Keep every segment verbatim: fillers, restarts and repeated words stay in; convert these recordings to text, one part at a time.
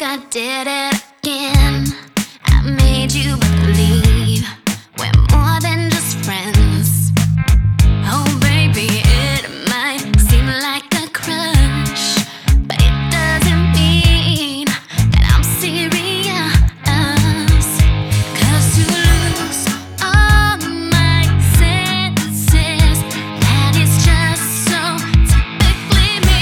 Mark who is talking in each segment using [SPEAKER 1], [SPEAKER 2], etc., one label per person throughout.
[SPEAKER 1] I did it again. I made you believe we're more than just friends. Oh baby, it might seem like a crush, but it doesn't mean that I'm serious. 'Cause to lose all my senses, that is just so typically me.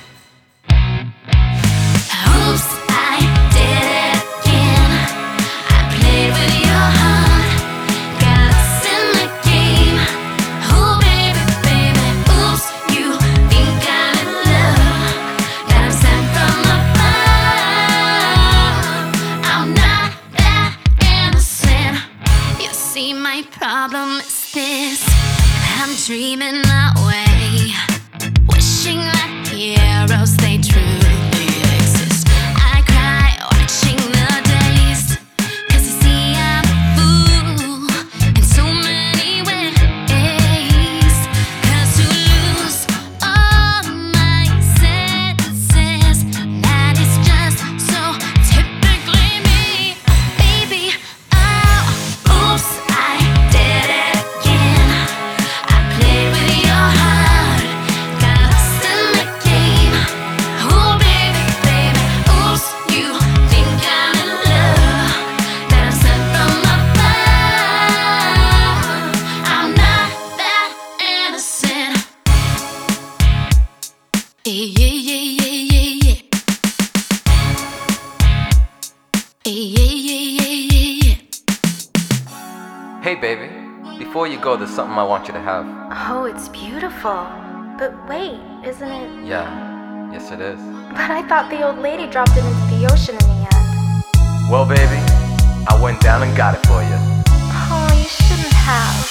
[SPEAKER 1] Oops, I did it again. I played with your heart, got lost in the game. Oh baby, baby, oops, you think I'm in love, that I'm sent from above. I'm not that innocent. You see, my problem is this: I'm dreaming away, wishing that heroes they truly exist. I cry watching the days, 'cause you see I'm a fool in so many ways. 'Cause to lose all my senses, that is just so typically me. Baby, oh, oops, I did it again. I played with your heart, got lost in the game. Oh baby, baby, oops, you think I'm in love, that I'm sent from above. I'm not that innocent. Yeah, yeah, yeah, yeah, yeah, yeah. Yeah, yeah, yeah, yeah, yeah, yeah.
[SPEAKER 2] Hey baby, before you go, there's something I want you to have.
[SPEAKER 3] Oh, it's beautiful. But wait, isn't it?
[SPEAKER 2] Yeah, yes it is.
[SPEAKER 3] But I thought the old lady dropped it into the ocean in the end.
[SPEAKER 2] Well baby, I went down and got it for you.
[SPEAKER 3] Oh, you shouldn't have.